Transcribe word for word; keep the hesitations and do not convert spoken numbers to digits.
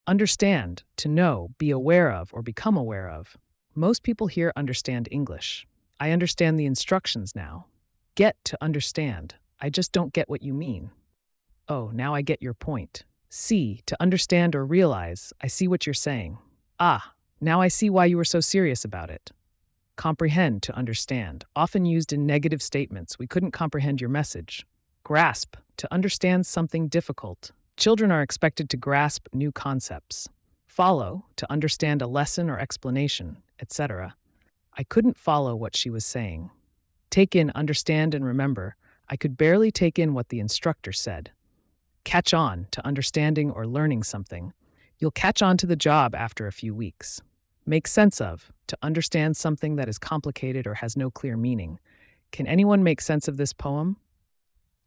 Understand, to know, be aware of, or become aware of. Most people here understand English. I understand the instructions now. Get, to understand. I just don't get what you mean. Oh, now I get your point. See, to understand or realize. I see what you're saying. Ah, now I see why you were so serious about it. Comprehend, to understand. Often used in negative statements. We couldn't comprehend your message. Grasp, to understand something difficult. Children are expected to grasp new concepts. Follow, to understand a lesson or explanation, et cetera. I couldn't follow what she was saying. Take in, understand, and remember. I could barely take in what the instructor said. Catch on, to understanding or learning something. You'll catch on to the job after a few weeks. Make sense of, to understand something that is complicated or has no clear meaning. Can anyone make sense of this poem?